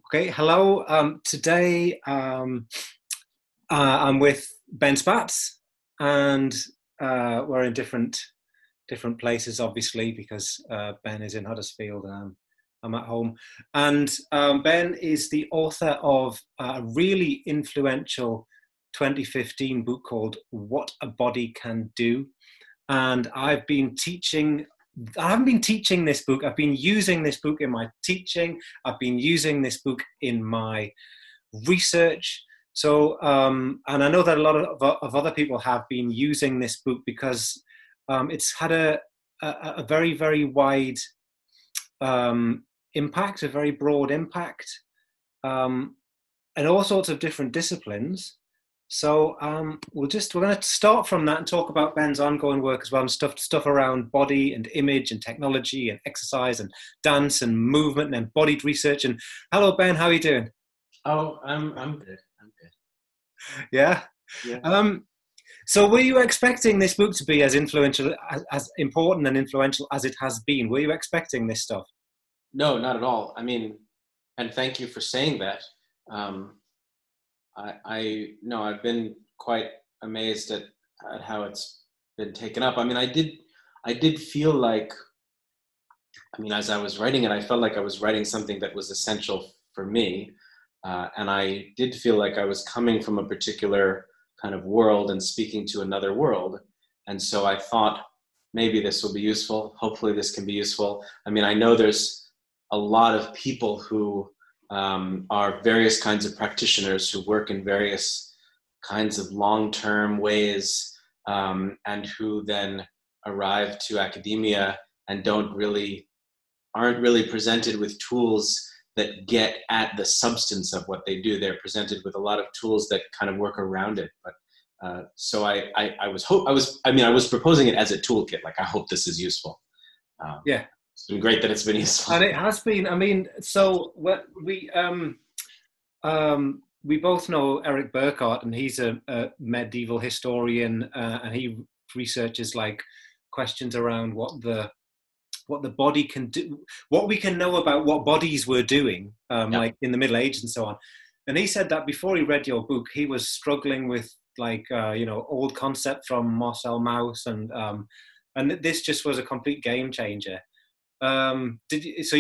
Okay, hello. Today I'm with Ben Spatz, and we're in different places, obviously, because Ben is in Huddersfield and I'm at home. And Ben is the author of a really influential 2015 book called "What a Body Can Do," and I haven't been teaching this book. I've been using this book in my teaching. I've been using this book in my research. So, and I know that a lot of other people have been using this book because it's had a very, very wide impact, a very broad impact, in all sorts of different disciplines. So we're going to start from that and talk about Ben's ongoing work as well, and stuff around body and image and technology and exercise and dance and movement and embodied research. And hello, Ben, how are you doing? Oh, I'm good. I'm good. Yeah. Yeah. So were you expecting this book to be as influential, as important and influential as it has been? Were you expecting this stuff? No, not at all. I mean, and thank you for saying that. I've been quite amazed at how it's been taken up. I mean, I did feel like, I mean, as I was writing it, I felt like I was writing something that was essential for me. And I did feel like I was coming from a particular kind of world and speaking to another world. And so I thought maybe this will be useful. Hopefully this can be useful. I mean, I know there's a lot of people who are various kinds of practitioners who work in various kinds of long-term ways, and who then arrive to academia and aren't really presented with tools that get at the substance of what they do. They're presented with a lot of tools that kind of work around it. But so I was proposing it as a toolkit. Like, I hope this is useful. Yeah. It's been great that it's been useful. And it has been. I mean, so we both know Eric Burkhart, and he's a medieval historian, and he researches like questions around what the body can do, what we can know about what bodies were doing, like in the Middle Ages and so on. And he said that before he read your book, he was struggling with old concept from Marcel Mauss, and this just was a complete game changer. It's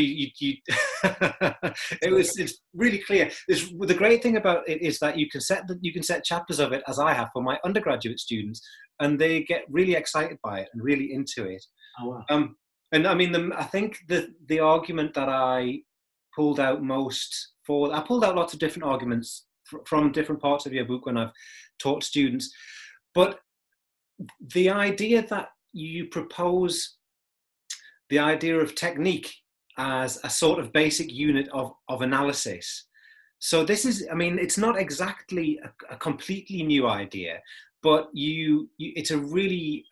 really clear. The great thing about it is that you can set chapters of it, as I have for my undergraduate students, and they get really excited by it and really into it. Oh, wow. And I mean, I think the argument that I pulled out I pulled out lots of different arguments from different parts of your book when I've taught students, but the idea that you propose, the idea of technique as a sort of basic unit of analysis. So this is, I mean, it's not exactly a completely new idea, but it's a really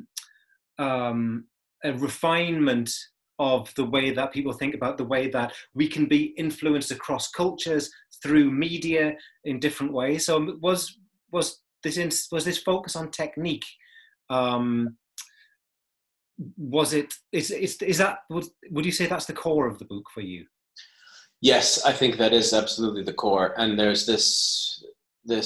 a refinement of the way that people think about the way that we can be influenced across cultures through media in different ways. So was this focus on technique? Would you say that's the core of the book for you? Yes, I think that is absolutely the core. And there's there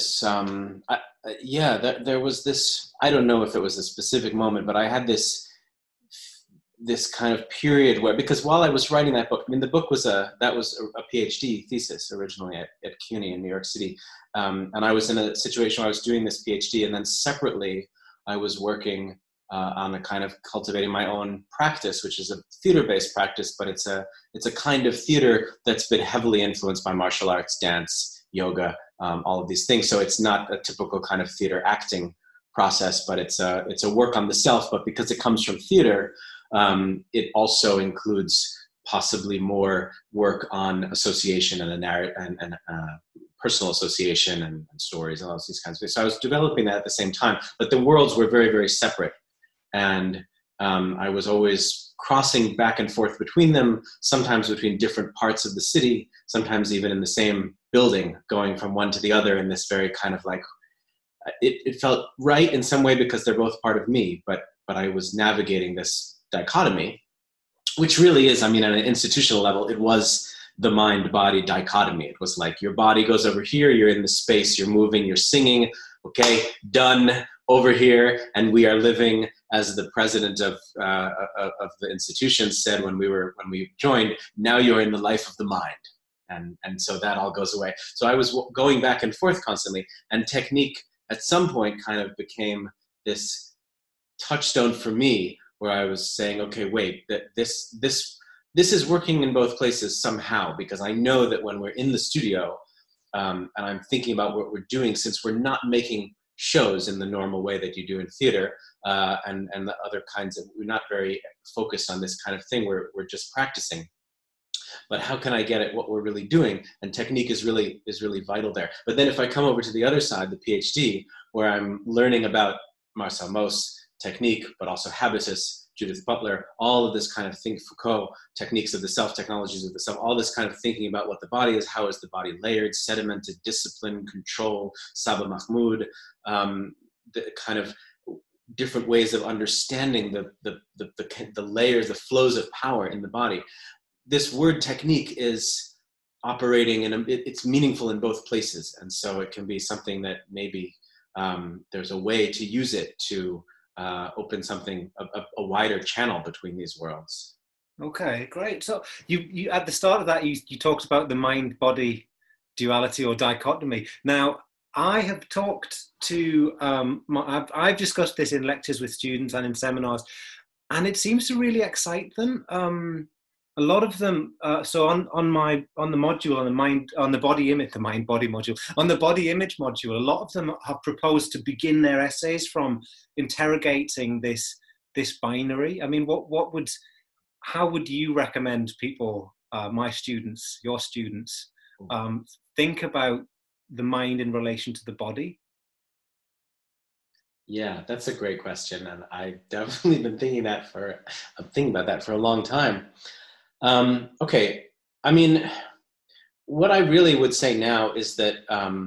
was this, I don't know if it was a specific moment, but I had this kind of period where, because while I was writing that book, I mean, the book was a PhD thesis originally at CUNY in New York City. And I was in a situation where I was doing this PhD, and then separately I was working on a kind of cultivating my own practice, which is a theater-based practice, but it's a kind of theater that's been heavily influenced by martial arts, dance, yoga, all of these things. So it's not a typical kind of theater acting process, but it's a work on the self. But because it comes from theater, it also includes possibly more work on association and personal association and stories and all these kinds of things. So I was developing that at the same time, but the worlds were very, very separate. And I was always crossing back and forth between them, sometimes between different parts of the city, sometimes even in the same building, going from one to the other in this very kind of like, it felt right in some way because they're both part of me, but I was navigating this dichotomy, which really is, I mean, at an institutional level, it was the mind-body dichotomy. It was like your body goes over here, you're in the space, you're moving, you're singing, okay, done, over here, and we are living, as the president of the institution said when we joined, now you're in the life of the mind. And so that all goes away. So I was going back and forth constantly, and technique at some point kind of became this touchstone for me, where I was saying, okay, wait, that this is working in both places somehow, because I know that when we're in the studio, and I'm thinking about what we're doing, since we're not making shows in the normal way that you do in theater, and the other kinds of, we're not very focused on this kind of thing, we're just practicing. But how can I get at what we're really doing? And technique is really vital there. But then if I come over to the other side, the PhD, where I'm learning about Marcel Mauss technique, but also habitus, Judith Butler, all of this kind of thing, Foucault, techniques of the self, technologies of the self, all this kind of thinking about what the body is, how is the body layered, sedimented, discipline, control, Saba Mahmood, the kind of different ways of understanding the layers, the flows of power in the body. This word technique is operating, and it's meaningful in both places. And so it can be something that maybe there's a way to use it to open something, a wider channel between these worlds. Okay, great. So you at the start of that, you talked about the mind-body duality or dichotomy. Now, I have talked to, I've discussed this in lectures with students and in seminars, and it seems to really excite them. A lot of them, so on the module, on the body image, the mind-body module, on the body image module, a lot of them have proposed to begin their essays from interrogating this binary. I mean, how would you recommend people, my students, your students, think about the mind in relation to the body? Yeah, that's a great question, and I've definitely been thinking about that for a long time. Okay, I mean, what I really would say now is that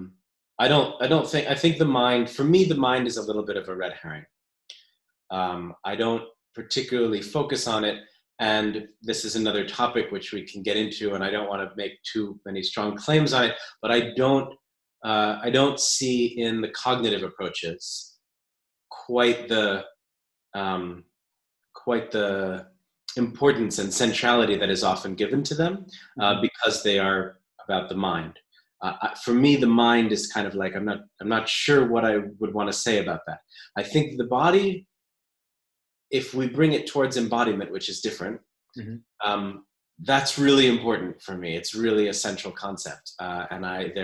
I think the mind, for me, the mind is a little bit of a red herring. I don't particularly focus on it, and this is another topic which we can get into, and I don't want to make too many strong claims on it, but I don't see in the cognitive approaches quite the importance and centrality that is often given to them, because they are about the mind. For me, the mind is kind of like, I'm not sure what I would want to say about that. I think the body, if we bring it towards embodiment, which is different, that's really important for me. It's really a central concept. And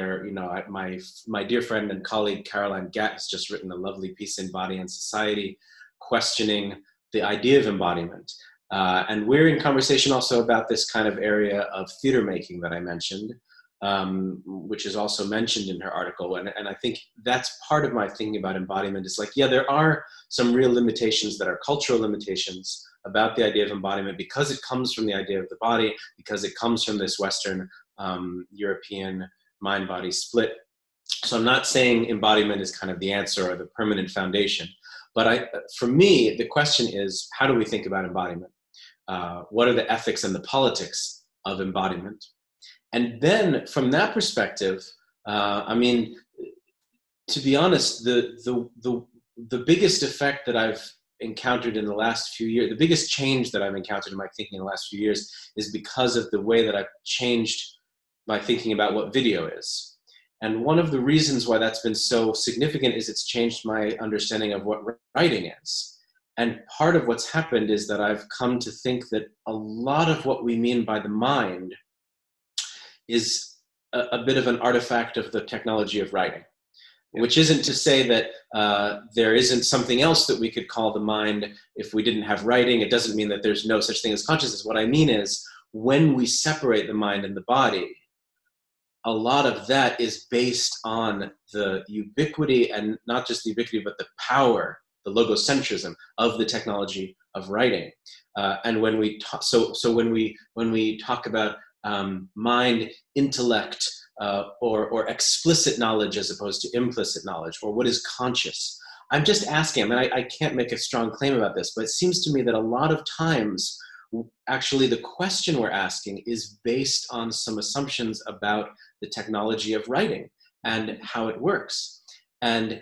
my dear friend and colleague Caroline Gatt has just written a lovely piece in Body and Society, questioning the idea of embodiment. And we're in conversation also about this kind of area of theater making that I mentioned, which is also mentioned in her article. And I think that's part of my thinking about embodiment. Is like, yeah, there are some real limitations that are cultural limitations about the idea of embodiment, because it comes from the idea of the body, because it comes from this Western European mind-body split. So I'm not saying embodiment is kind of the answer or the permanent foundation. But for me, the question is, how do we think about embodiment? What are the ethics and the politics of embodiment? And then from that perspective, I mean, to be honest, the biggest effect that I've encountered in the last few years, the biggest change that I've encountered in my thinking in the last few years, is because of the way that I've changed my thinking about what video is. And one of the reasons why that's been so significant is it's changed my understanding of what writing is. And part of what's happened is that I've come to think that a lot of what we mean by the mind is a bit of an artifact of the technology of writing, which isn't to say that there isn't something else that we could call the mind if we didn't have writing. It doesn't mean that there's no such thing as consciousness. What I mean is, when we separate the mind and the body, a lot of that is based on the ubiquity, and not just the ubiquity, but the power, the logocentrism of the technology of writing. And when we talk, when we talk about mind, intellect, or explicit knowledge as opposed to implicit knowledge, or what is conscious, I'm just asking. I mean, I can't make a strong claim about this, but it seems to me that a lot of times actually the question we're asking is based on some assumptions about the technology of writing and how it works. And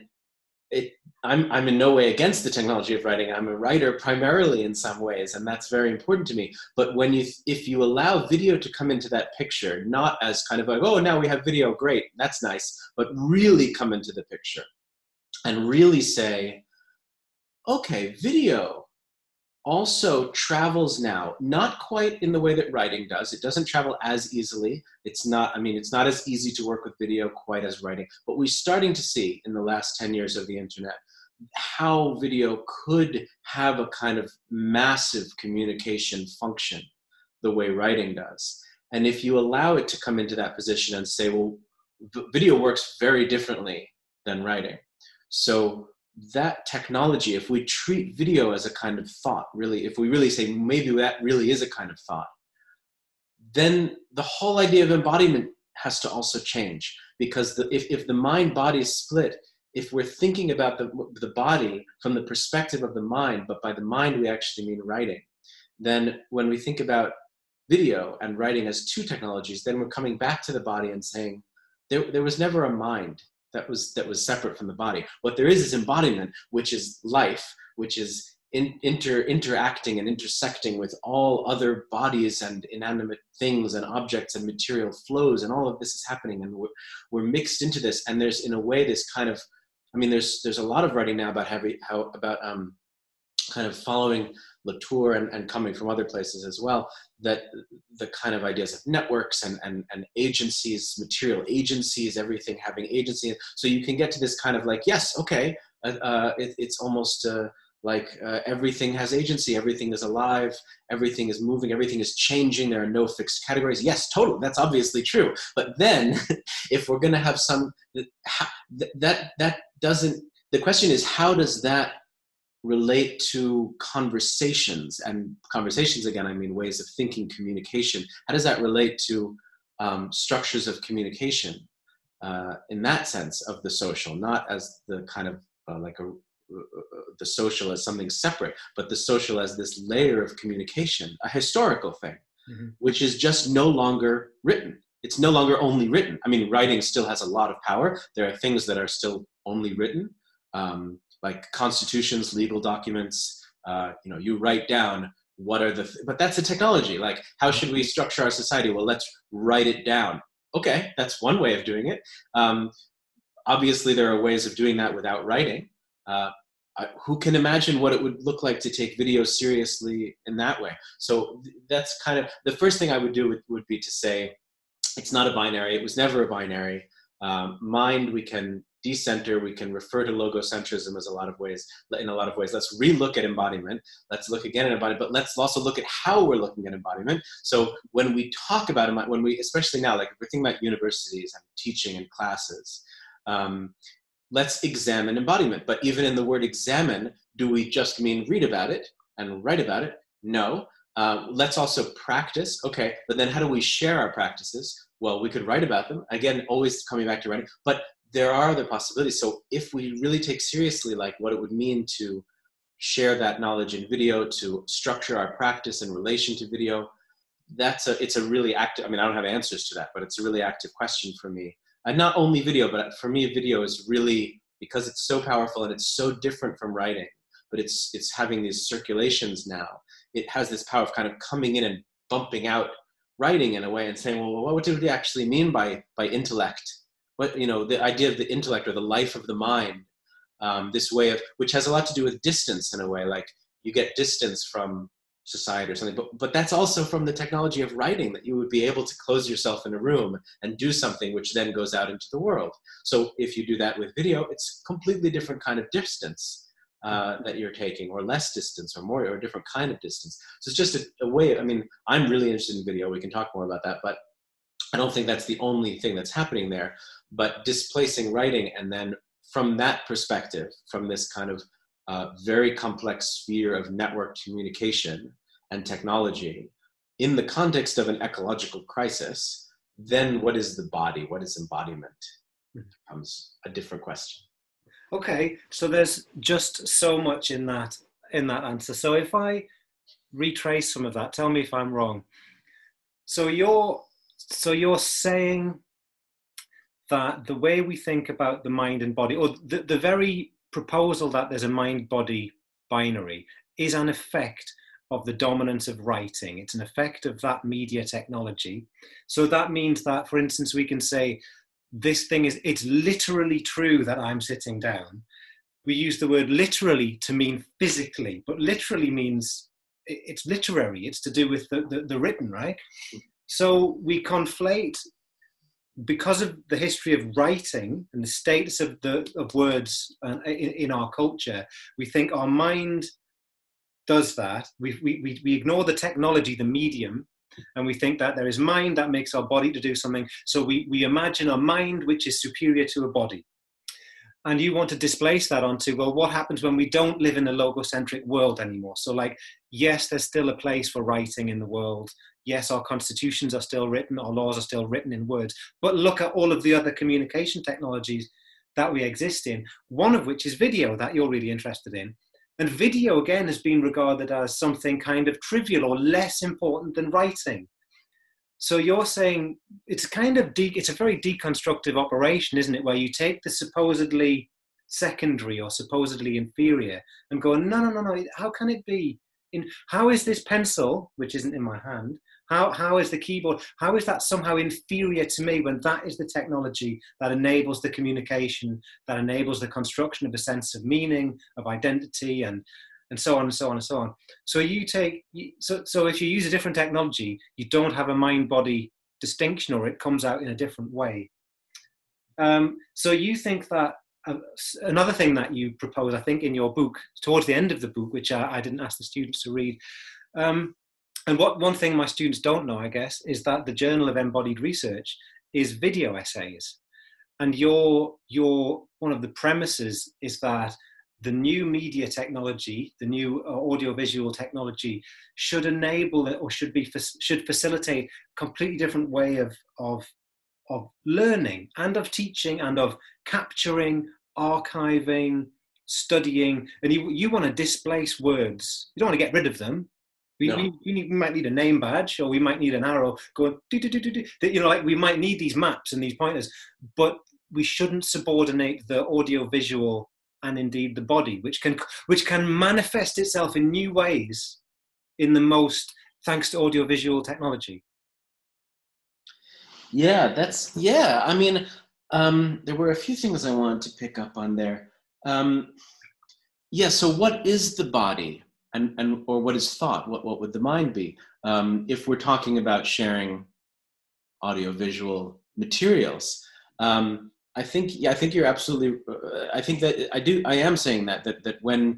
I'm in no way against the technology of writing. I'm a writer primarily in some ways, and that's very important to me. But if you allow video to come into that picture, not as kind of like, oh, now we have video, great, that's nice, but really come into the picture and really say, okay, video also travels now, not quite in the way that writing does. It doesn't travel as easily. It's not as easy to work with video quite as writing, but we're starting to see in the last 10 years of the internet how video could have a kind of massive communication function the way writing does. And if you allow it to come into that position and say, well, video works very differently than writing. So that technology, if we treat video as a kind of thought, really, if we really say maybe that really is a kind of thought, then the whole idea of embodiment has to also change. Because if the mind-body is split, if we're thinking about the body from the perspective of the mind, but by the mind we actually mean writing, then when we think about video and writing as two technologies, then we're coming back to the body and saying, there was never a mind that was separate from the body. What there is embodiment, which is life, which is interacting and intersecting with all other bodies and inanimate things and objects and material flows, and all of this is happening, and we're mixed into this. And there's, in a way, this kind of, there's a lot of writing now about kind of following Latour and coming from other places as well, that the kind of ideas of networks and agencies, material agencies, everything having agency. So you can get to this kind of like, yes, okay, it's almost like everything has agency, everything is alive, everything is moving, everything is changing, there are no fixed categories. Yes, totally, that's obviously true. But then if we're gonna have some, that doesn't, the question is, how does that relate to conversations? And conversations, again, I mean ways of thinking, communication. How does that relate to structures of communication in that sense of the social, not as the kind of the social as something separate, but the social as this layer of communication, a historical thing, which is just no longer written. It's no longer only written. I mean, writing still has a lot of power. There are things that are still only written, like constitutions, legal documents. You write down what are but that's a technology. Like, how should we structure our society? Well, let's write it down. Okay, that's one way of doing it. Obviously, there are ways of doing that without writing. Who can imagine what it would look like to take video seriously in that way? So that's kind of, the first thing I would do would be to say, it's not a binary. It was never a binary. Mind, we can decenter, we can refer to logocentrism in a lot of ways. Let's relook at embodiment. Let's look again at embodiment, but let's also look at how we're looking at embodiment. So when we talk about embodiment, especially now, like if we're thinking about universities and teaching and classes, let's examine embodiment. But even in the word examine, do we just mean read about it and write about it? No. Let's also practice. Okay, but then how do we share our practices? Well, we could write about them. Again, always coming back to writing, but there are other possibilities. So if we really take seriously like what it would mean to share that knowledge in video, to structure our practice in relation to video, it's a really active, I don't have answers to that, but it's a really active question for me. And not only video, but for me, video is really, because it's so powerful and it's so different from writing, but it's having these circulations now. It has this power of kind of coming in and bumping out writing in a way and saying, well, what do we actually mean by intellect? What, the idea of the intellect or the life of the mind, this way of, which has a lot to do with distance in a way, like you get distance from society or something, but that's also from the technology of writing, that you would be able to close yourself in a room and do something which then goes out into the world. So if you do that with video, it's completely different kind of distance that you're taking, or less distance, or more, or a different kind of distance. So it's just a way, I'm really interested in video, we can talk more about that, but I don't think that's the only thing that's happening there. But displacing writing, and then from that perspective, from this kind of very complex sphere of network communication and technology, in the context of an ecological crisis, then what is the body? What is embodiment? Becomes a different question. Okay, so there's just so much in that answer. So if I retrace some of that. Tell me if I'm wrong. So you're saying that the way we think about the mind and body, or the very proposal that there's a mind-body binary, is an effect of the dominance of writing. It's an effect of that media technology. So that means that, for instance, we can say, it's literally true that I'm sitting down. We use the word literally to mean physically, but literally means it's literary. It's to do with the written, right? So we conflate, because of the history of writing and the status of words in our culture, we think our mind does that. We ignore the technology, the medium, and we think that there is mind that makes our body to do something. So we imagine a mind which is superior to a body. And you want to displace that onto, well, what happens when we don't live in a logocentric world anymore? So like, yes, there's still a place for writing in the world. Yes, our constitutions are still written, our laws are still written in words. But look at all of the other communication technologies that we exist in, one of which is video, that you're really interested in. And video, again, has been regarded as something kind of trivial or less important than writing. So you're saying it's kind of it's a very deconstructive operation, isn't it? Where you take the supposedly secondary or supposedly inferior and go, no. How can it be? How is this pencil, which isn't in my hand? How is the keyboard? How is that somehow inferior to me when that is the technology that enables the communication, that enables the construction of a sense of meaning, of identity, and so on and so on and so on. So so if you use a different technology, you don't have a mind-body distinction, or it comes out in a different way. So you think that another thing that you propose, I think, in your book, towards the end of the book, which I didn't ask the students to read, and one thing my students don't know, I guess, is that the Journal of Embodied Research is video essays. And one of the premises is that the new media technology, the new audiovisual technology, should enable it, or should facilitate a completely different way of learning and of teaching and of capturing, archiving, studying. And you want to displace words. You don't want to get rid of them. We might need a name badge, or we might need an arrow going, like we might need these maps and these pointers, but we shouldn't subordinate the audiovisual and indeed the body, which can manifest itself in new ways thanks to audiovisual technology. I mean, there were a few things I wanted to pick up on there. So what is the body, or what is thought? What would the mind be? If we're talking about sharing audiovisual materials, I think you're absolutely. I think that I am saying that when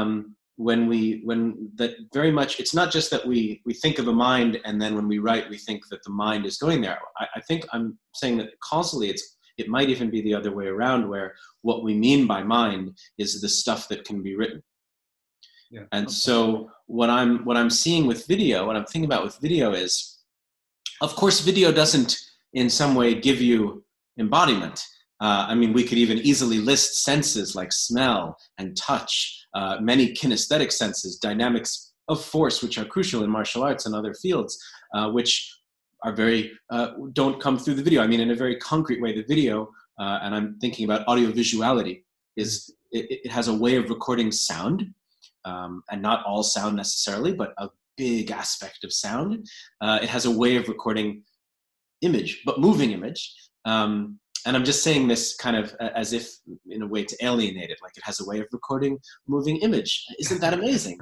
that very much, it's not just that we think of a mind and then when we write we think that the mind is going there. I think I'm saying that causally it might even be the other way around, where what we mean by mind is the stuff that can be written. Yeah. And so what I'm seeing with video, what I'm thinking about with video is, of course, video doesn't in some way give you embodiment. I mean, we could even easily list senses like smell and touch, many kinesthetic senses, dynamics of force, which are crucial in martial arts and other fields, which are don't come through the video. I mean, in a very concrete way, the video, and I'm thinking about audiovisuality, it has a way of recording sound, and not all sound necessarily, but a big aspect of sound. It has a way of recording image, but moving image. And I'm just saying this kind of as if in a way to alienate it, like it has a way of recording moving image. Isn't that amazing?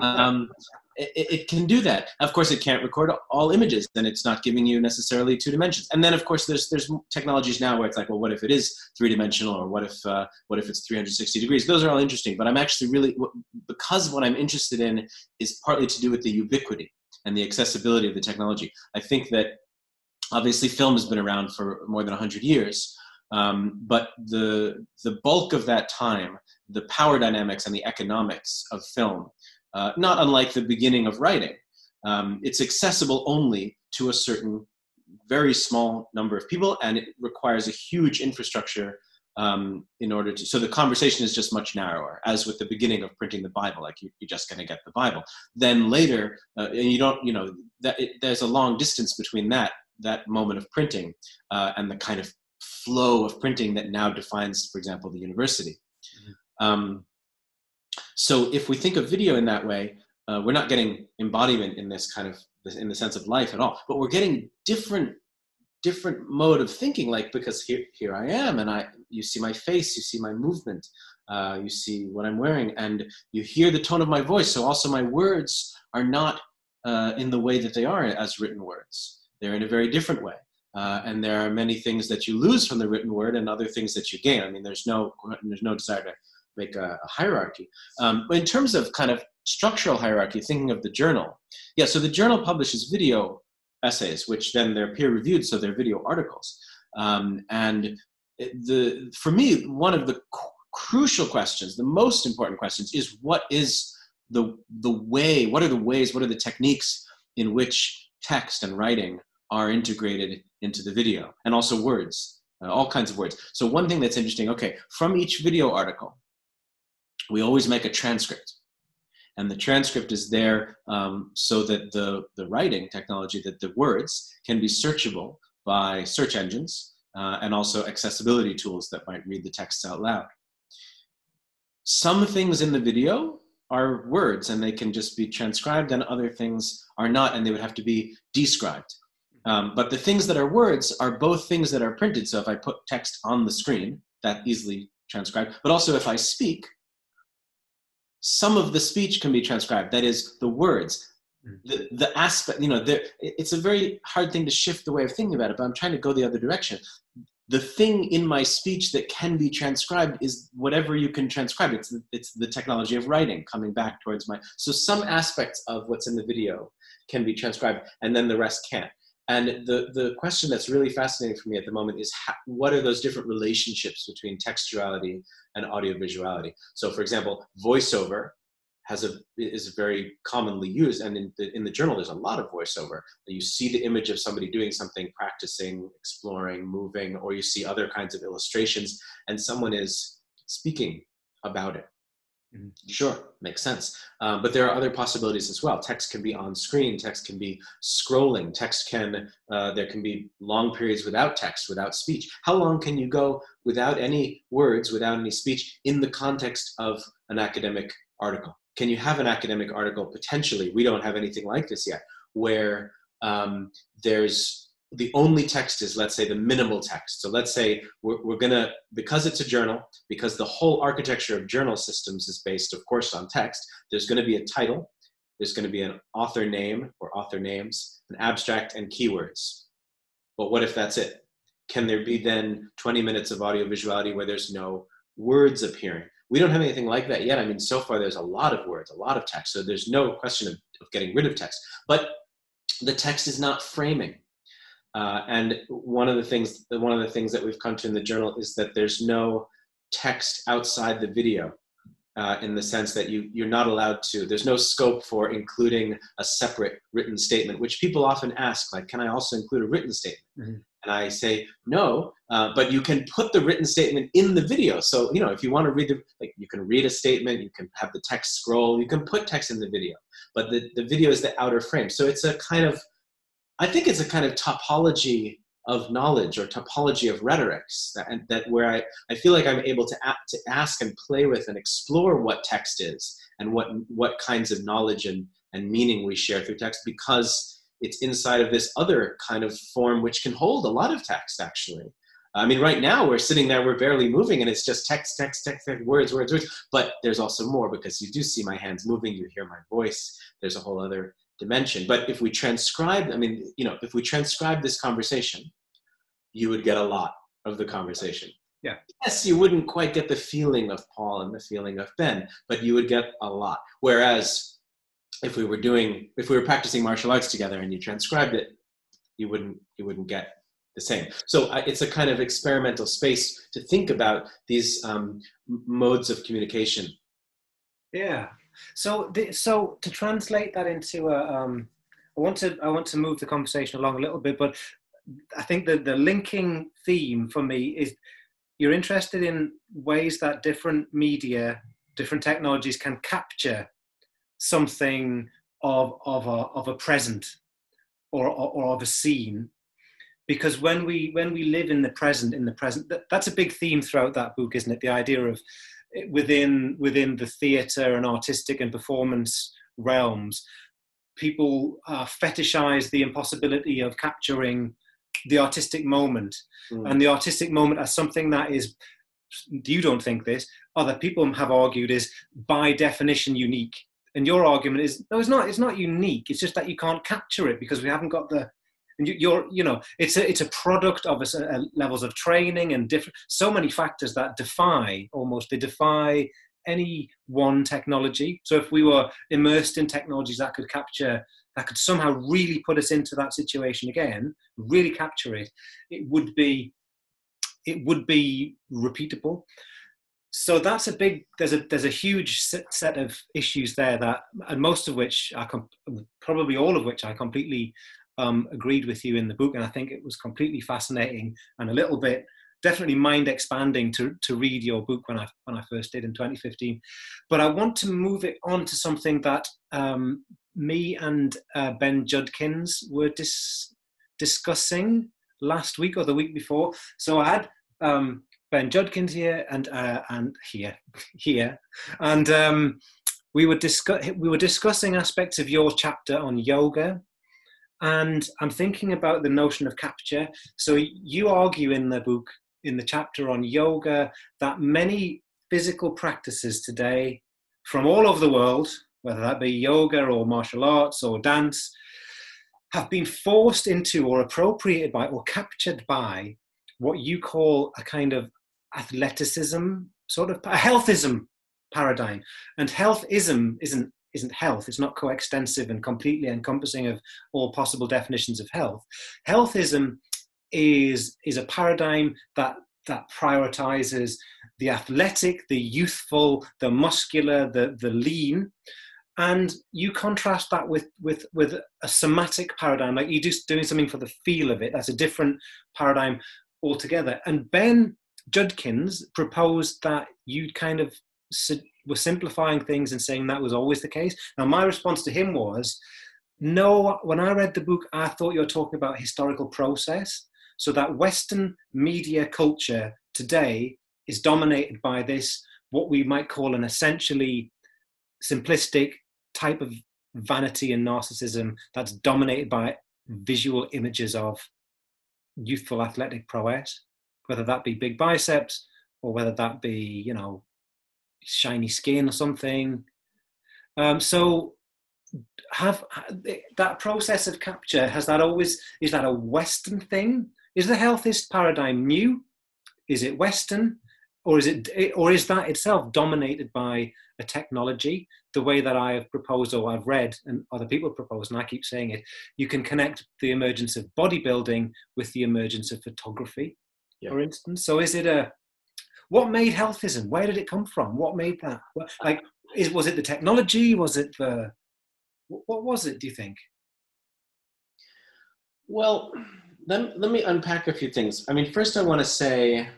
It can do that. Of course, it can't record all images, then it's not giving you necessarily 2 dimensions. And then, of course, there's technologies now where it's like, well, what if it is 3-dimensional, or what if it's 360 degrees? Those are all interesting, but I'm actually because what I'm interested in is partly to do with the ubiquity and the accessibility of the technology. I think that obviously film has been around for more than 100 years, but the bulk of that time, the power dynamics and the economics of film, not unlike the beginning of writing, it's accessible only to a certain very small number of people, and it requires a huge infrastructure in order to, so the conversation is just much narrower, as with the beginning of printing the Bible, like you're just going to get the Bible. Then later, and you don't, there's a long distance between that moment of printing and the kind of flow of printing that now defines, for example, the university. So if we think of video in that way, we're not getting embodiment in this kind of, in the sense of life at all, but we're getting different mode of thinking, like, because here I am, and you see my face, you see my movement, you see what I'm wearing, and you hear the tone of my voice. So also my words are not in the way that they are as written words. They're in a very different way. And there are many things that you lose from the written word and other things that you gain. I mean, there's no desire to make a hierarchy. But in terms of kind of structural hierarchy, thinking of the journal. Yeah, so the journal publishes video essays, which then they're peer reviewed, so they're video articles. For me, one of the crucial questions, the most important questions, is what is the way, what are the techniques in which text and writing are integrated into the video, and also words, all kinds of words. So one thing that's interesting, okay, from each video article, we always make a transcript. And the transcript is there so that the writing technology, that the words can be searchable by search engines and also accessibility tools that might read the texts out loud. Some things in the video are words and they can just be transcribed, and other things are not, and they would have to be described. But the things that are words are both things that are printed. So if I put text on the screen, that easily transcribed, but also if I speak, some of the speech can be transcribed. That is, the words, the aspect, it's a very hard thing to shift the way of thinking about it, but I'm trying to go the other direction. The thing in my speech that can be transcribed is whatever you can transcribe. It's the technology of writing coming back towards so some aspects of what's in the video can be transcribed, and then the rest can't. And the question that's really fascinating for me at the moment is what are those different relationships between textuality and audiovisuality? So, for example, voiceover is very commonly used, and in the journal there's a lot of voiceover. You see the image of somebody doing something, practicing, exploring, moving, or you see other kinds of illustrations, and someone is speaking about it. Sure, makes sense. But there are other possibilities as well. Text can be on screen, text can be scrolling, there can be long periods without text, without speech. How long can you go without any words, without any speech, in the context of an academic article? Can you have an academic article, potentially, we don't have anything like this yet, where the only text is, let's say, the minimal text. So let's say we're gonna, because it's a journal, because the whole architecture of journal systems is based, of course, on text, there's gonna be a title, there's gonna be an author name or author names, an abstract, and keywords. But what if that's it? Can there be then 20 minutes of audiovisuality where there's no words appearing? We don't have anything like that yet. I mean, so far there's a lot of words, a lot of text, so there's no question of getting rid of text. But the text is not framing. And one of the things that we've come to in the journal is that there's no text outside the video, in the sense that you're not allowed to. There's no scope for including a separate written statement, which people often ask, like, can I also include a written statement? Mm-hmm. And I say no, but you can put the written statement in the video. So if you want to read you can read a statement, you can have the text scroll, you can put text in the video, but the video is the outer frame. So it's I think it's a kind of topology of knowledge or topology of rhetorics that where I feel like I'm able to ask and play with and explore what text is and what kinds of knowledge and meaning we share through text, because it's inside of this other kind of form which can hold a lot of text, actually. I mean, right now we're sitting there, we're barely moving, and it's just text, words. But there's also more, because you do see my hands moving, you hear my voice. There's a whole other dimension. But if we transcribe, if we transcribe this conversation, you would get a lot of the conversation. Yeah. Yes, you wouldn't quite get the feeling of Paul and the feeling of Ben, but you would get a lot. Whereas if we were practicing martial arts together and you transcribed it, you wouldn't get the same. So it's a kind of experimental space to think about these modes of communication. Yeah. So to translate that into I want to move the conversation along a little bit, but I think the linking theme for me is you're interested in ways that different media, different technologies can capture something of a present or of a scene. Because when we live in the present, that's a big theme throughout that book, isn't it? The idea of within the theatre and artistic and performance realms, people fetishize the impossibility of capturing the artistic moment, and the artistic moment as something that is, you don't think this, other people have argued, is by definition unique. And your argument is, no, it's not unique. It's just that you can't capture it because we haven't got the, and it's a product of levels of training and so many factors that defy any one technology. So if we were immersed in technologies that could somehow really put us into that situation again, really capture it, it would be repeatable. So that's there's a huge set of issues there that, and most of which probably all of which I completely agreed with you in the book, and I think it was completely fascinating and a little bit definitely mind expanding to read your book when I first did in 2015. But I want to move it on to something that me and Ben Judkins were discussing last week or the week before. So I had Ben Judkins here and here, and we were discussing aspects of your chapter on yoga. And I'm thinking about the notion of capture. So you argue in the book, in the chapter on yoga, that many physical practices today from all over the world, whether that be yoga or martial arts or dance, have been forced into or appropriated by or captured by what you call a kind of athleticism, sort of a healthism paradigm. And healthism isn't health. It's not coextensive and completely encompassing of all possible definitions of health. Healthism is a paradigm that prioritizes the athletic, the youthful, the muscular, the lean, and you contrast that with a somatic paradigm, like you're just doing something for the feel of it. That's a different paradigm altogether. And Ben Judkins proposed that you kind of were simplifying things and saying that was always the case. Now, my response to him was, no, when I read the book, I thought you were talking about historical process. So that Western media culture today is dominated by this, what we might call an essentially simplistic type of vanity and narcissism that's dominated by visual images of youthful athletic prowess, whether that be big biceps or whether that be, shiny skin or something. So have that process of capture, is that a Western thing? Is the healthist paradigm new? Is it Western? Or is that itself dominated by a technology, the way that I have proposed or I've read and other people have proposed, and I keep saying it, you can connect the emergence of bodybuilding with the emergence of photography, for instance. So what made healthism? Where did it come from? What made that? Was it the technology? Was it what was it, do you think? Well, let me unpack a few things. I mean, first I want to say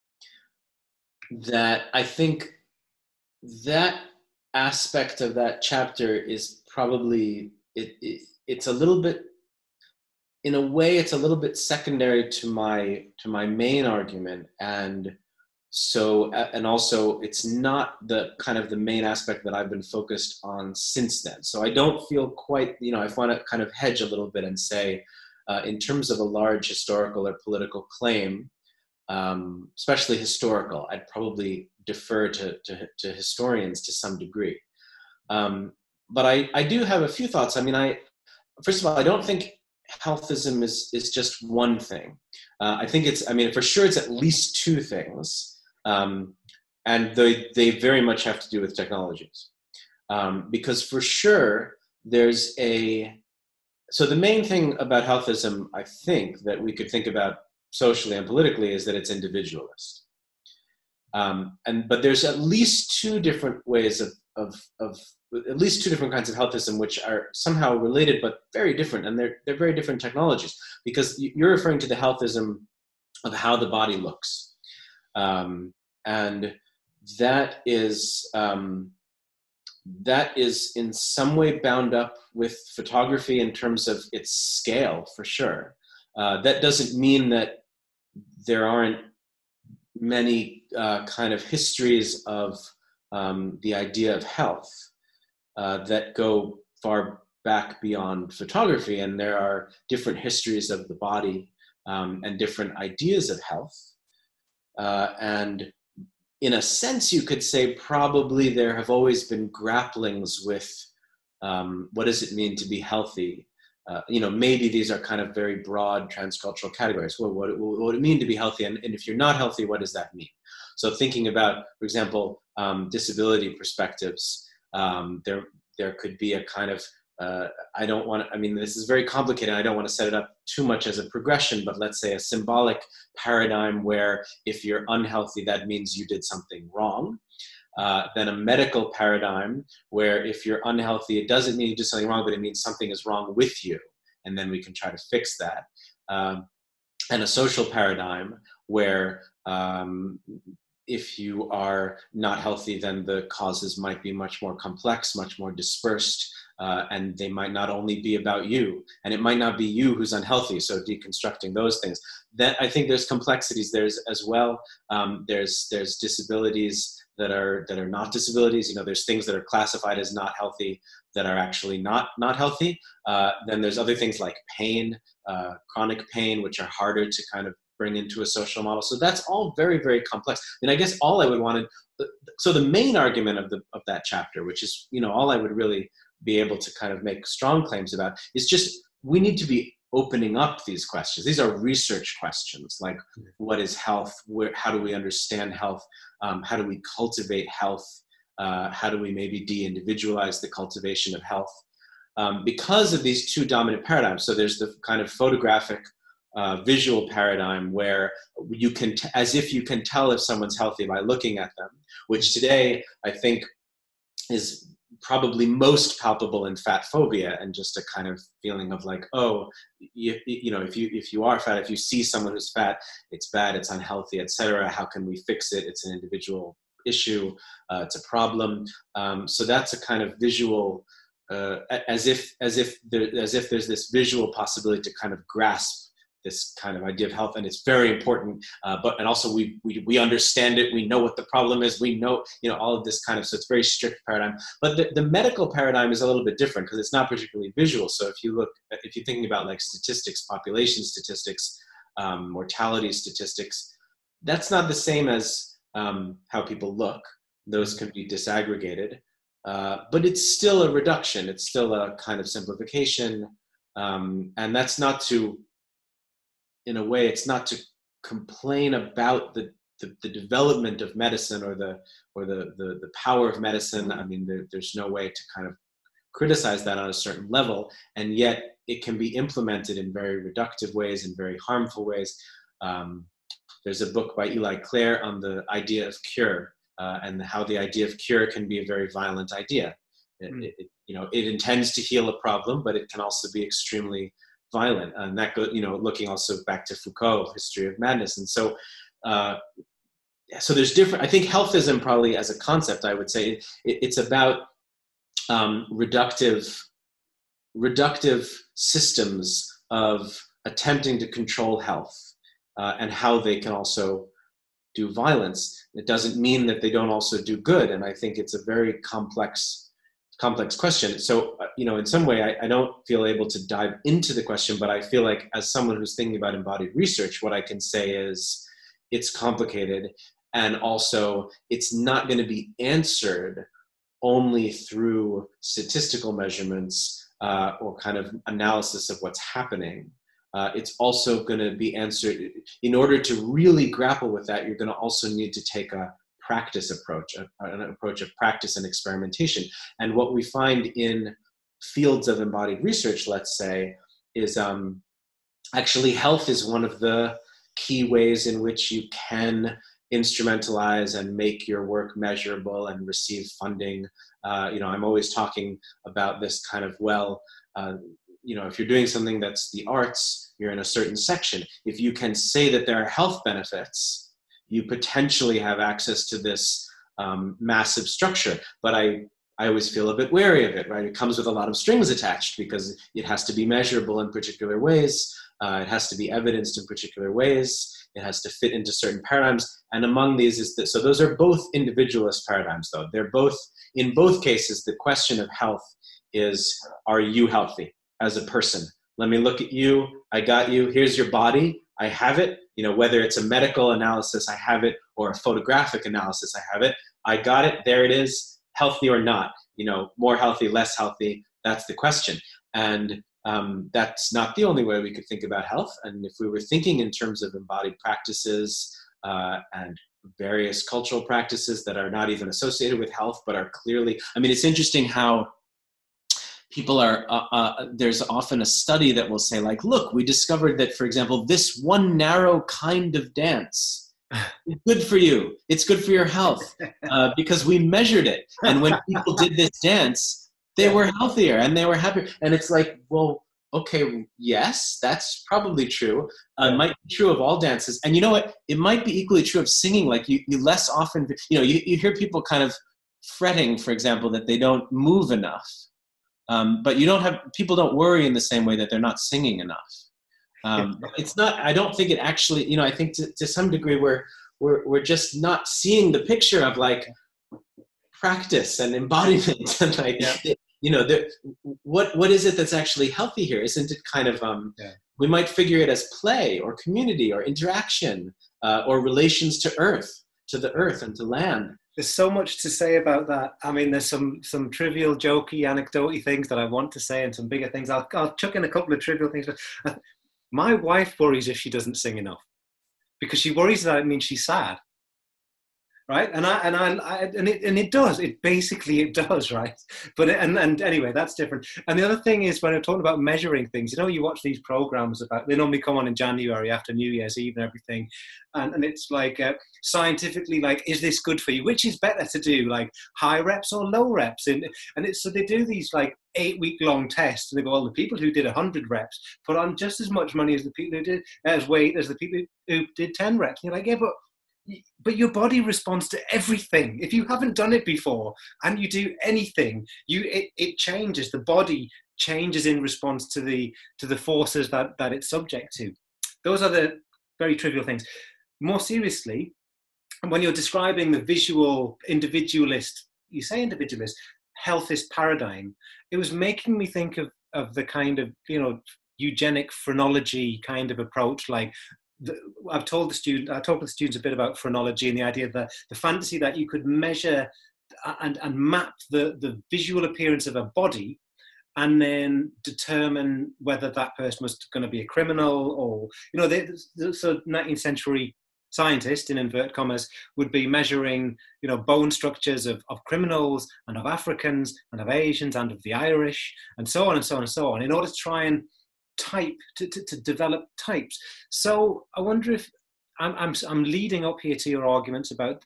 that I think that aspect of that chapter is probably, it's a little bit, in a way, it's a little bit secondary to my main argument. And so, and also it's not the kind of the main aspect that I've been focused on since then. So I don't feel quite, I want to kind of hedge a little bit and say, in terms of a large historical or political claim, especially historical, I'd probably defer to historians to some degree. But I do have a few thoughts. I mean, first of all, I don't think healthism is just one thing. I think for sure it's at least two things. And they very much have to do with technologies. Because for sure, so the main thing about healthism, I think, that we could think about socially and politically is that it's individualist. But there's at least two different ways of at least two different kinds of healthism which are somehow related but very different, and they're very different technologies, because you're referring to the healthism of how the body looks. And that is in some way bound up with photography in terms of its scale, for sure. That doesn't mean that there aren't many kind of histories of the idea of health that go far back beyond photography, and there are different histories of the body and different ideas of health. And in a sense, you could say probably there have always been grapplings with what does it mean to be healthy? Maybe these are kind of very broad transcultural categories. Well, what would it mean to be healthy? And if you're not healthy, what does that mean? So thinking about, for example, disability perspectives, there could be a kind of, this is very complicated. I don't want to set it up too much as a progression, but let's say a symbolic paradigm where if you're unhealthy, that means you did something wrong. Then a medical paradigm where if you're unhealthy, it doesn't mean you did something wrong, but it means something is wrong with you. And then we can try to fix that. And a social paradigm where if you are not healthy, then the causes might be much more complex, much more dispersed, and they might not only be about you, and it might not be you who's unhealthy. So deconstructing those things. Then I think there's complexities there as well. There's disabilities that are not disabilities. There's things that are classified as not healthy that are actually not healthy. Then there's other things like pain, chronic pain, which are harder to kind of bring into a social model. So that's all very, very complex. And I guess all I would want to, so the main argument of that chapter, which is, all I would really be able to kind of make strong claims about, is just, we need to be opening up these questions. These are research questions, like what is health? How do we understand health? How do we cultivate health? How do we maybe de-individualize the cultivation of health? Because of these two dominant paradigms. So there's the kind of photographic visual paradigm where you can, as if you can tell if someone's healthy by looking at them, which today I think is probably most palpable in fat phobia, and just a kind of feeling of like, oh, if you are fat, if you see someone who's fat, it's bad, it's unhealthy, etc. How can we fix it? It's an individual issue. It's a problem. So that's a kind of visual, as if there's this visual possibility to kind of grasp this kind of idea of health, and it's very important. And also we understand it. We know what the problem is. We know, all of this kind of, so it's very strict paradigm. But the medical paradigm is a little bit different because it's not particularly visual. So if you're thinking about like statistics, population statistics, mortality statistics, that's not the same as how people look. Those can be disaggregated, but it's still a reduction. It's still a kind of simplification, and that's not to, in a way, it's not to complain about the development of medicine or the power of medicine. I mean, there's no way to kind of criticize that on a certain level, and yet it can be implemented in very reductive ways and very harmful ways. There's a book by Eli Clare on the idea of cure, and how the idea of cure can be a very violent idea. It intends to heal a problem, but it can also be extremely violent, and that goes, looking also back to Foucault, History of Madness. And so so there's different, I think healthism probably as a concept, I would say it's about reductive systems of attempting to control health, and how they can also do violence. It doesn't mean that they don't also do good, and I think it's a very complex question. So, in some way, I don't feel able to dive into the question, but I feel like as someone who's thinking about embodied research, what I can say is it's complicated, and also it's not going to be answered only through statistical measurements or kind of analysis of what's happening. It's also going to be answered, in order to really grapple with that, you're going to also need to take a practice approach, an approach of practice and experimentation. And what we find in fields of embodied research, let's say, is actually health is one of the key ways in which you can instrumentalize and make your work measurable and receive funding. I'm always talking about this kind of, if you're doing something that's the arts, you're in a certain section. If you can say that there are health benefits, you potentially have access to this massive structure. But I always feel a bit wary of it, right? It comes with a lot of strings attached because it has to be measurable in particular ways. It has to be evidenced in particular ways. It has to fit into certain paradigms. And among these is that, so those are both individualist paradigms though. They're both, in both cases, the question of health is, are you healthy as a person? Let me look at you. I got you. Here's your body. I have it. Whether it's a medical analysis, I have it, or a photographic analysis, I have it. I got it. There it is. Healthy or not, more healthy, less healthy. That's the question. And that's not the only way we could think about health. And if we were thinking in terms of embodied practices and various cultural practices that are not even associated with health, but are clearly, it's interesting how people are, there's often a study that will say like, look, we discovered that, for example, this one narrow kind of dance is good for you. It's good for your health because we measured it. And when people did this dance, they were healthier and they were happier. And it's like, well, okay, yes, that's probably true. It might be true of all dances. And you know what? It might be equally true of singing. Like you less often, you hear people kind of fretting, for example, that they don't move enough. But people don't worry in the same way that they're not singing enough. It's not, I don't think it actually, I think to some degree we're just not seeing the picture of like practice and embodiment and like, what is it that's actually healthy here? Isn't it kind of, we might figure it as play or community or interaction or relations to the earth and to land. There's so much to say about that. There's some trivial, jokey, anecdotal things that I want to say and some bigger things. I'll chuck in a couple of trivial things. My wife worries if she doesn't sing enough because she worries that it means she's sad. Right, and it does. It basically does, right? But and anyway, that's different. And the other thing is when I'm talking about measuring things, you watch these programs about. They normally come on in January after New Year's Eve and everything, and it's like scientifically, like, is this good for you? Which is better to do, like high reps or low reps? And it's so they do these like 8-week-long tests, and they go, well, the people who did 100 reps put on just as much money as the people who did as the people who did 10 reps. And you're like, yeah, but your body responds to everything. If you haven't done it before and you do anything, it changes. The body changes in response to the forces that it's subject to. Those are the very trivial things. More seriously, when you're describing the visual individualist, healthist paradigm, it was making me think of the kind of eugenic phrenology kind of approach, like. I talked with the students a bit about phrenology and the idea that the fantasy that you could measure and map the visual appearance of a body and then determine whether that person was going to be a criminal or, so 19th century scientists, in inverted commas, would be measuring, bone structures of criminals and of Africans and of Asians and of the Irish and so on and so on and so on in order to try and type to develop types. So I wonder if I'm leading up here to your arguments about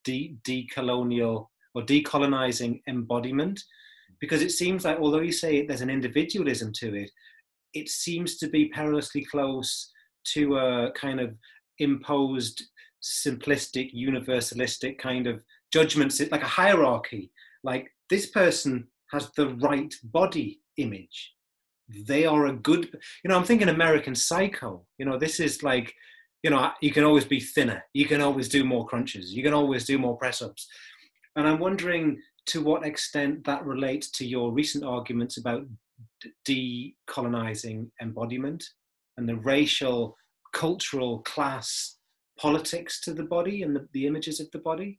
decolonial or decolonizing embodiment, because it seems like although you say there's an individualism to it, it seems to be perilously close to a kind of imposed, simplistic, universalistic kind of judgments, like a hierarchy. Like this person has the right body image. They are a good, I'm thinking American Psycho. This is like, you can always be thinner. You can always do more crunches. You can always do more press-ups. And I'm wondering to what extent that relates to your recent arguments about decolonizing embodiment and the racial, cultural, class politics to the body and the images of the body.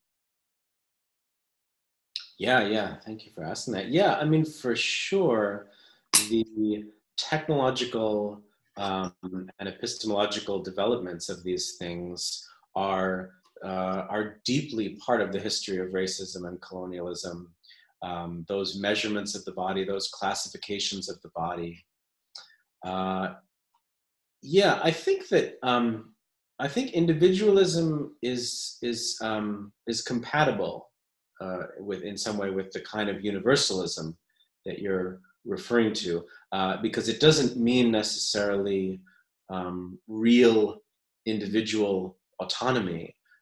Yeah. Thank you for asking that. Yeah, for sure. The technological and epistemological developments of these things are deeply part of the history of racism and colonialism. Those measurements of the body, those classifications of the body. I think that I think individualism is compatible in some way with the kind of universalism that you're referring to, because it doesn't mean necessarily real individual autonomy.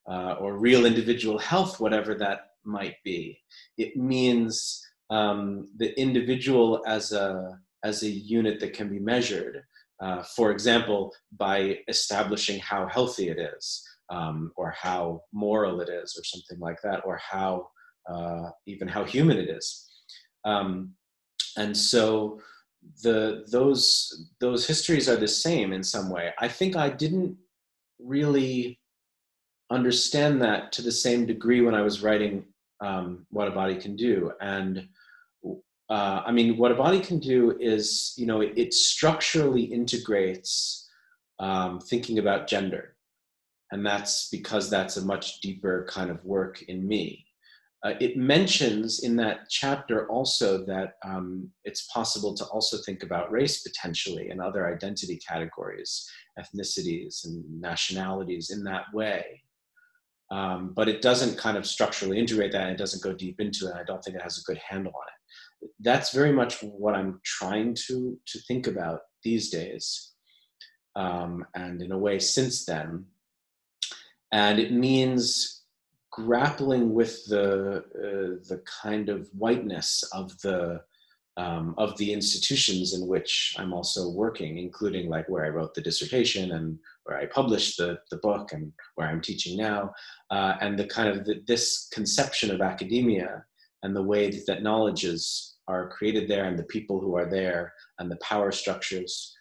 or real individual health, whatever that might be. It means the individual as a unit that can be measured. For example, by establishing how healthy it is, or how moral it is, or something like that, or how even how human it is. And so those histories are the same in some way. I think I didn't really understand that to the same degree when I was writing What a Body Can Do. And I mean, What a Body Can Do is, it structurally integrates thinking about gender. And that's because that's a much deeper kind of work in me. It mentions in that chapter also that it's possible to also think about race potentially and other identity categories, ethnicities and nationalities in that way. But it doesn't kind of structurally integrate that, and it doesn't go deep into it. I don't think it has a good handle on it. That's very much what I'm trying to think about these days, and in a way since then. And it means grappling with the kind of whiteness of the institutions in which I'm also working, including like where I wrote the dissertation and where I published the book and where I'm teaching now, and the kind of this conception of academia and the way that knowledges are created there and the people who are there and the power structures,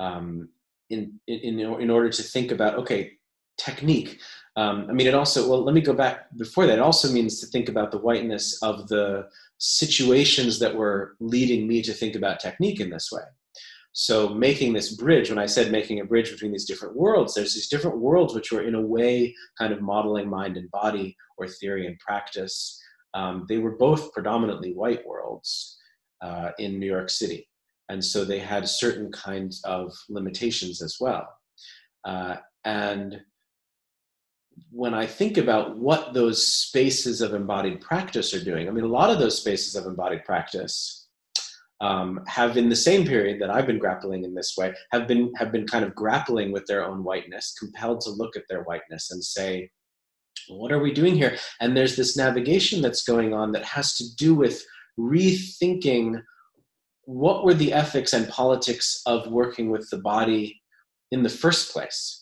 in order to think about, okay, technique. I mean, it also, well, let me go back before that. It also means to think about the whiteness of the situations that were leading me to think about technique in this way. So making this bridge, when I said making a bridge between these different worlds, there's these different worlds which were in a way kind of modeling mind and body, or theory and practice. They were both predominantly white worlds in New York City. And so they had certain kinds of limitations as well. And when I think about what those spaces of embodied practice are doing, I mean, a lot of those spaces of embodied practice have, in the same period that I've been grappling in this way, have been kind of grappling with their own whiteness, compelled to look at their whiteness and say, what are we doing here? And there's this navigation that's going on that has to do with rethinking what were the ethics and politics of working with the body in the first place.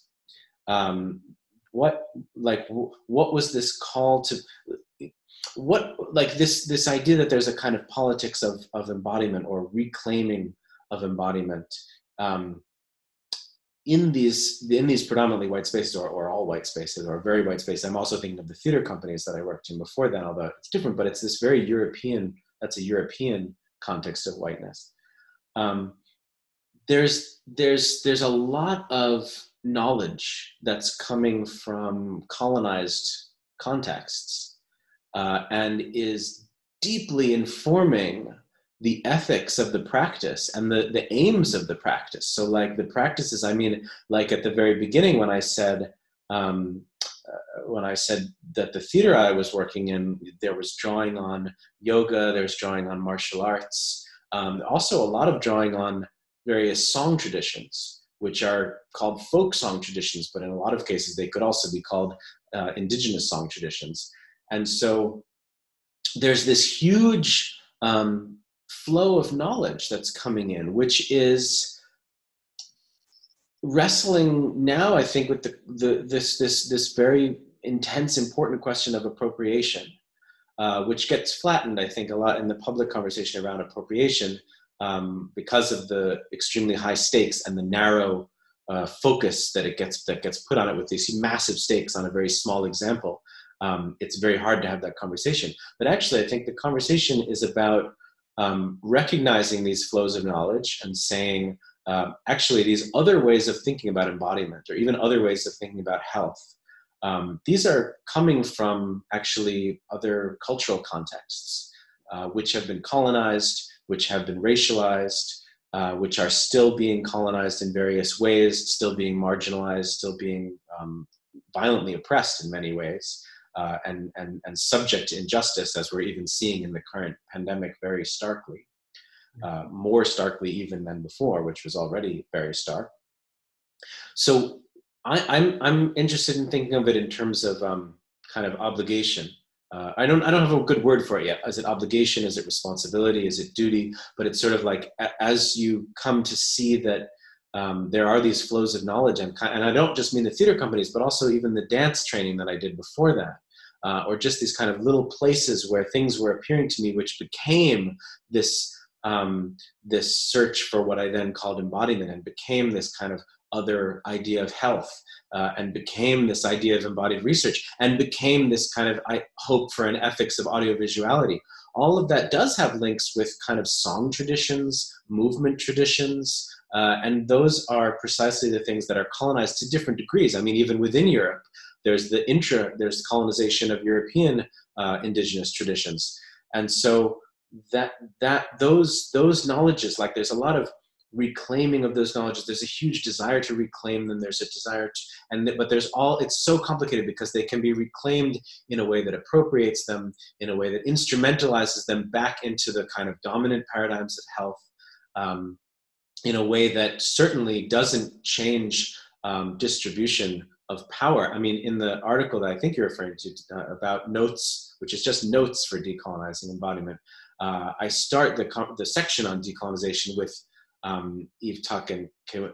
What was this call to, this idea that there's a kind of politics of embodiment or reclaiming of embodiment in these predominantly white spaces, or all white spaces, or very white spaces. I'm also thinking of the theater companies that I worked in before then, although it's different, but it's this very European, that's a European context of whiteness. There's a lot of knowledge that's coming from colonized contexts, and is deeply informing the ethics of the practice and the aims of the practice. So like the practices, I mean, like at the very beginning when I said that the theater I was working in, there was drawing on yoga, there was drawing on martial arts, also a lot of drawing on various song traditions, which are called folk song traditions, but in a lot of cases they could also be called indigenous song traditions. And so there's this huge flow of knowledge that's coming in, which is wrestling now, I think, with this very intense, important question of appropriation, which gets flattened, I think, a lot in the public conversation around appropriation, because of the extremely high stakes and the narrow focus that gets put on it with these massive stakes on a very small example. It's very hard to have that conversation. But actually, I think the conversation is about recognizing these flows of knowledge and saying, actually, these other ways of thinking about embodiment, or even other ways of thinking about health, these are coming from actually other cultural contexts, which have been colonized, which have been racialized, which are still being colonized in various ways, still being marginalized, still being violently oppressed in many ways, and subject to injustice, as we're even seeing in the current pandemic very starkly, more starkly even than before, which was already very stark. So I'm interested in thinking of it in terms of kind of obligation. I don't have a good word for it yet. Is it obligation? Is it responsibility? Is it duty? But it's sort of like as you come to see that there are these flows of knowledge, and I don't just mean the theater companies, but also even the dance training that I did before that, or just these kind of little places where things were appearing to me, which became this this search for what I then called embodiment, and became this kind of other idea of health, and became this idea of embodied research, and became this kind of hope for an ethics of audiovisuality. All of that does have links with kind of song traditions, movement traditions, and those are precisely the things that are colonized to different degrees. I mean, even within Europe, there's there's colonization of European indigenous traditions, and so those knowledges, like there's a lot of reclaiming of those knowledges. There's a huge desire to reclaim them. There's a desire to, but there's it's so complicated because they can be reclaimed in a way that appropriates them, in a way that instrumentalizes them back into the kind of dominant paradigms of health, in a way that certainly doesn't change distribution of power. I mean, in the article that I think you're referring to about notes, which is just notes for decolonizing embodiment, I start the section on decolonization with Eve Tuck and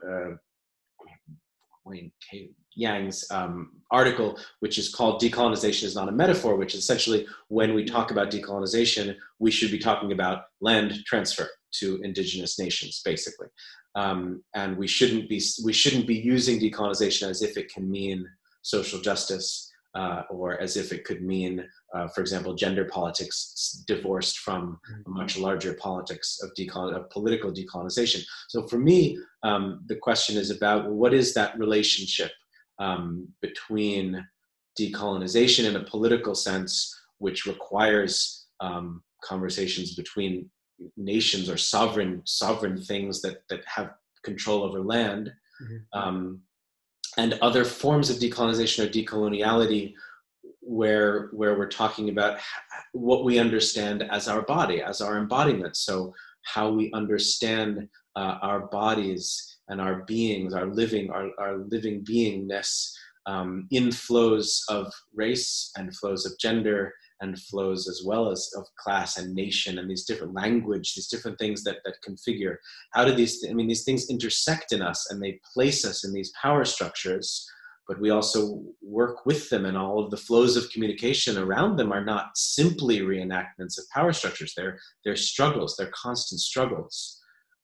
Wayne K. Yang's article, which is called "Decolonization is Not a Metaphor," which is essentially when we talk about decolonization, we should be talking about land transfer to indigenous nations, basically, and we shouldn't be using decolonization as if it can mean social justice, or as if it could mean, for example, gender politics divorced from a much larger politics of political decolonization. So for me, the question is about what is that relationship between decolonization in a political sense, which requires conversations between nations or sovereign things that have control over land, and other forms of decolonization or decoloniality, where we're talking about what we understand as our body, as our embodiment. So how we understand our bodies and our beings, our living beingness, in flows of race and flows of gender and flows as well as of class and nation, and these different language, these different things that configure. How do these things intersect in us, and they place us in these power structures, but we also work with them, and all of the flows of communication around them are not simply reenactments of power structures. They're struggles, they're constant struggles.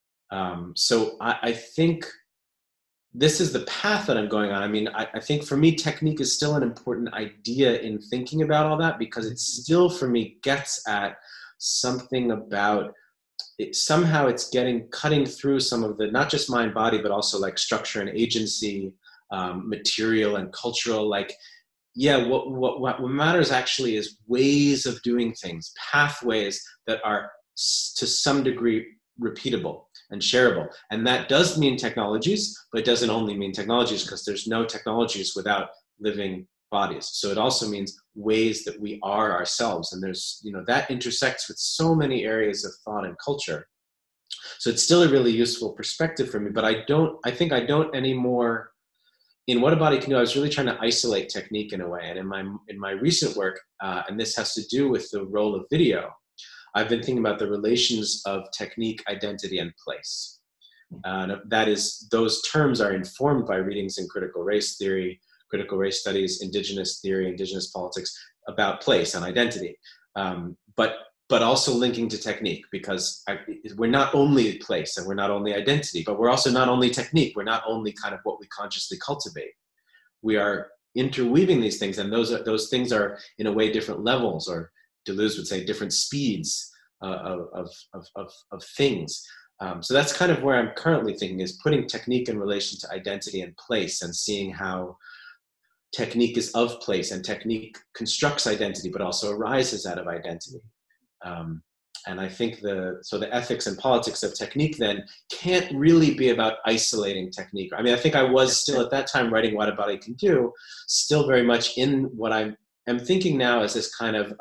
So I think this is the path that I'm going on. I mean, I think for me, technique is still an important idea in thinking about all that, because it still, for me, gets at something about it. Somehow it's cutting through some of the, not just mind, body, but also like structure and agency, material and cultural. Like, yeah, what matters actually is ways of doing things, pathways that are to some degree repeatable and shareable. And that does mean technologies, but it doesn't only mean technologies, because there's no technologies without living bodies. So it also means ways that we are ourselves. And there's, that intersects with so many areas of thought and culture. So it's still a really useful perspective for me, but I think I don't anymore. In What a Body Can Do, I was really trying to isolate technique in a way. And in my recent work, and this has to do with the role of video, I've been thinking about the relations of technique, identity, and place. That is, those terms are informed by readings in critical race theory, critical race studies, indigenous theory, indigenous politics, about place and identity, but also linking to technique, because we're not only place and we're not only identity, but we're also not only technique. We're not only kind of what we consciously cultivate. We are interweaving these things, and those things are in a way different levels, or Deleuze would say different speeds of things. So that's kind of where I'm currently thinking, is putting technique in relation to identity and place, and seeing how technique is of place, and technique constructs identity, but also arises out of identity. And I think the ethics and politics of technique then can't really be about isolating technique. I mean, I think I was still at that time writing What a Body Can Do, still very much in what I'm thinking now as this kind of,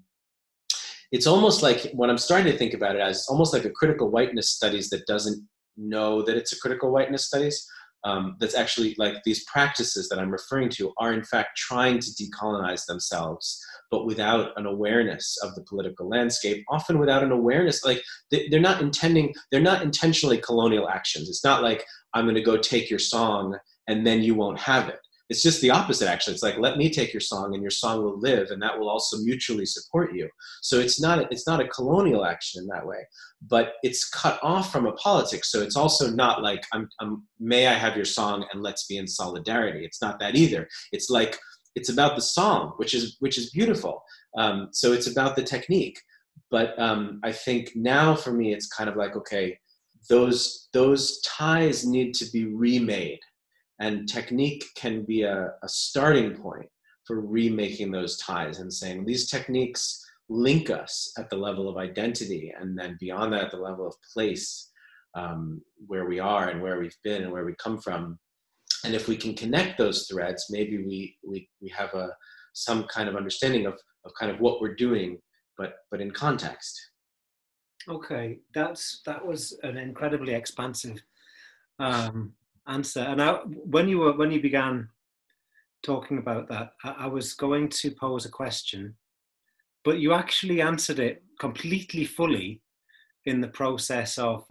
it's almost like, when I'm starting to think about it, as almost like a critical whiteness studies that doesn't know that it's a critical whiteness studies. that's actually like these practices that I'm referring to are in fact trying to decolonize themselves, but without an awareness of the political landscape, often without an awareness, like they're not intentionally colonial actions. It's not like I'm going to go take your song and then you won't have it. It's just the opposite, actually. It's like, let me take your song and your song will live, and that will also mutually support you. So it's not a colonial action in that way, but it's cut off from a politics. So it's also not like, may I have your song and let's be in solidarity. It's not that either. It's like, it's about the song, which is beautiful. So it's about the technique. But I think now for me, it's kind of like, okay, those ties need to be remade. And technique can be a starting point for remaking those ties and saying these techniques link us at the level of identity, and then beyond that, at the level of place, where we are and where we've been and where we come from. And if we can connect those threads, maybe we have some kind of understanding of kind of what we're doing, but in context. Okay, that was an incredibly expansive answer. And when you began talking about that, I was going to pose a question, but you actually answered it completely fully in the process of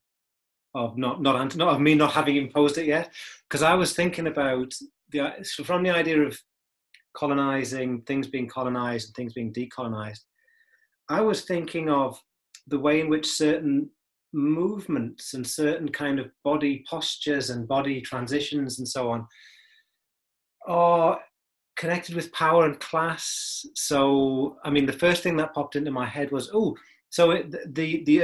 not of me not having imposed it yet, because I was thinking about from the idea of colonizing, things being colonized and things being decolonized. I was thinking of the way in which certain movements and certain kind of body postures and body transitions and so on are connected with power and class. So, I mean, the first thing that popped into my head was, the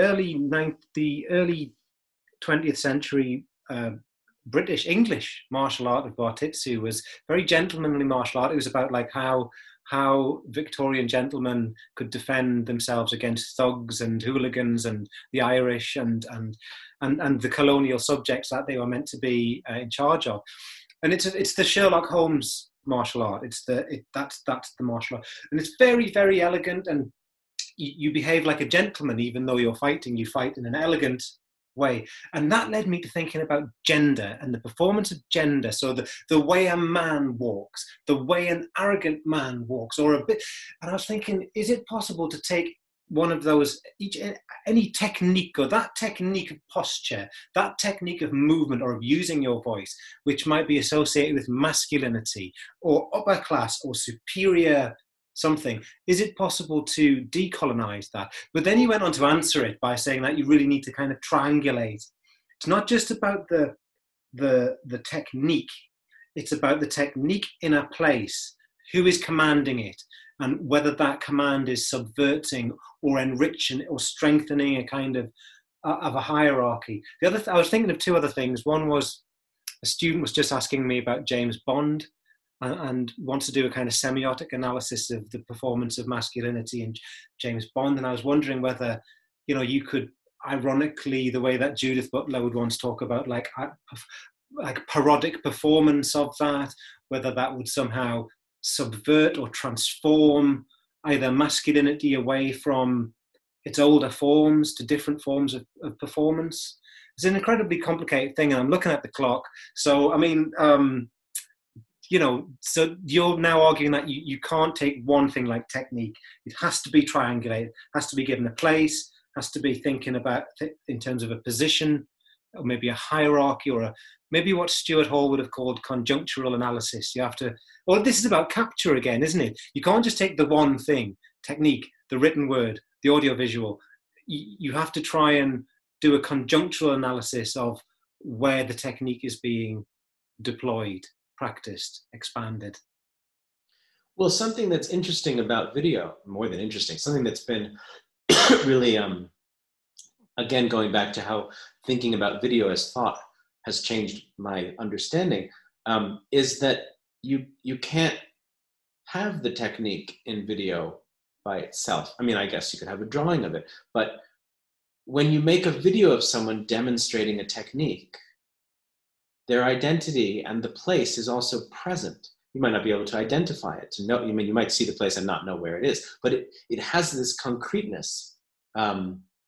early 20th century British English martial art of Bartitsu was very gentlemanly martial art. It was about like how Victorian gentlemen could defend themselves against thugs and hooligans and the Irish and the colonial subjects that they were meant to be in charge of. And it's the Sherlock Holmes martial art. That's the martial art, and it's very, very elegant. And you behave like a gentleman, even though you're fighting. You fight in an elegant way, and that led me to thinking about gender and the performance of gender. So the way a man walks, the way an arrogant man walks, or a bit. And I was thinking, is it possible to take one of those, any technique, or that technique of posture, that technique of movement or of using your voice, which might be associated with masculinity or upper class or superior something, is it possible to decolonize that? But then you went on to answer it by saying that you really need to kind of triangulate. It's not just about the technique, it's about the technique in a place, who is commanding it, and whether that command is subverting or enriching or strengthening a kind of a hierarchy. I was thinking of two other things. One was, a student was just asking me about James Bond, and wants to do a kind of semiotic analysis of the performance of masculinity in James Bond. And I was wondering whether, you could, ironically, the way that Judith Butler would once talk about like parodic performance of that, whether that would somehow subvert or transform either masculinity away from its older forms to different forms of performance. It's an incredibly complicated thing, and I'm looking at the clock. So, I mean, so you're now arguing that you can't take one thing like technique. It has to be triangulated, has to be given a place, has to be thinking about in terms of a position, or maybe a hierarchy, or maybe what Stuart Hall would have called conjunctural analysis. You have to, this is about capture again, isn't it? You can't just take the one thing, technique, the written word, the audiovisual. You have to try and do a conjunctural analysis of where the technique is being deployed, practiced, expanded. Well, something that's interesting about video, more than interesting, something that's been really, again, going back to how thinking about video as thought has changed my understanding, is that you can't have the technique in video by itself. I mean, I guess you could have a drawing of it, but when you make a video of someone demonstrating a technique, their identity and the place is also present. You might not be able to identify it, to know. You might see the place and not know where it is, but it has this concreteness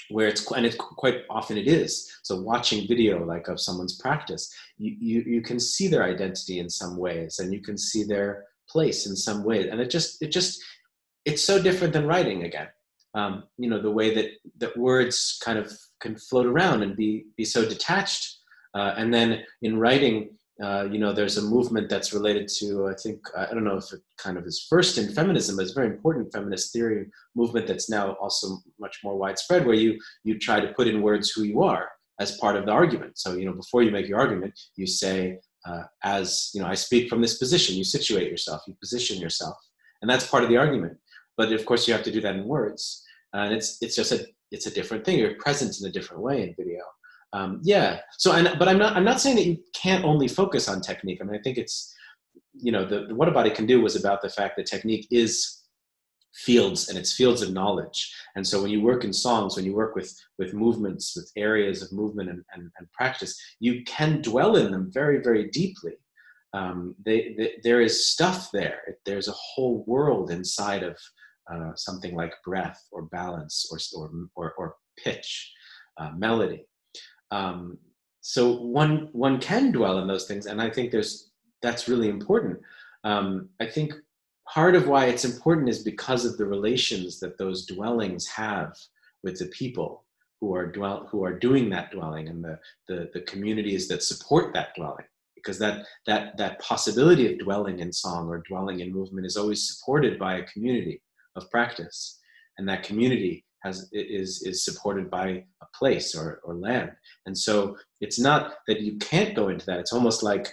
where it's quite often it is. So watching video like of someone's practice, you can see their identity in some ways, and you can see their place in some ways, and it's so different than writing again. The way that words kind of can float around and be so detached, and then in writing, there's a movement that's related to, I think, I don't know if it kind of is first in feminism, but it's a very important feminist theory movement that's now also much more widespread, where you try to put in words who you are as part of the argument. So, before you make your argument, you say, I speak from this position, you situate yourself, you position yourself, and that's part of the argument. But of course you have to do that in words. And it's a different thing. You're present in a different way in video. So, but I'm not saying that you can't only focus on technique. I mean, I think it's, the What a Body Can Do was about the fact that technique is fields, and it's fields of knowledge. And so when you work in songs, when you work with movements, with areas of movement and practice, you can dwell in them very, very deeply. There is stuff there. There's a whole world inside of something like breath or balance or pitch, melody. So one can dwell in those things, and I think that's really important. I think part of why it's important is because of the relations that those dwellings have with the people who are doing that dwelling, and the communities that support that dwelling. Because that possibility of dwelling in song or dwelling in movement is always supported by a community of practice, and that community is supported by a place or land. And so it's not that you can't go into that. It's almost like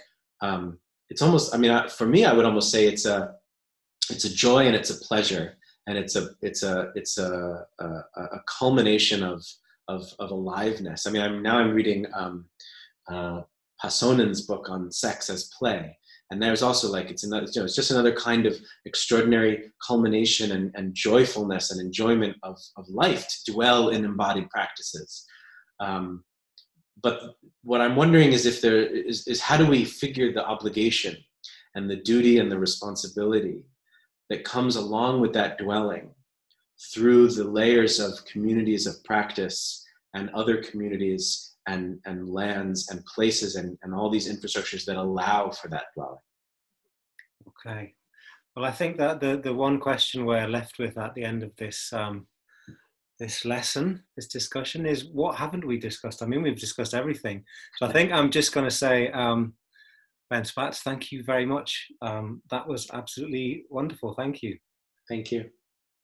for me, I would almost say it's a joy and it's a pleasure, and it's a culmination of aliveness. I mean, I'm reading Pasonen's book on sex as play. And there's also it's just another kind of extraordinary culmination and joyfulness and enjoyment of life to dwell in embodied practices. But what I'm wondering is if there is how do we figure the obligation and the duty and the responsibility that comes along with that dwelling through the layers of communities of practice and other communities and lands and places and all these infrastructures that allow for that dwelling. Okay. Well, I think that the one question we're left with at the end of this this lesson, this discussion, is what haven't we discussed? I mean, we've discussed everything. So I think I'm just going to say, Ben Spatz, thank you very much. That was absolutely wonderful. Thank you. Thank you.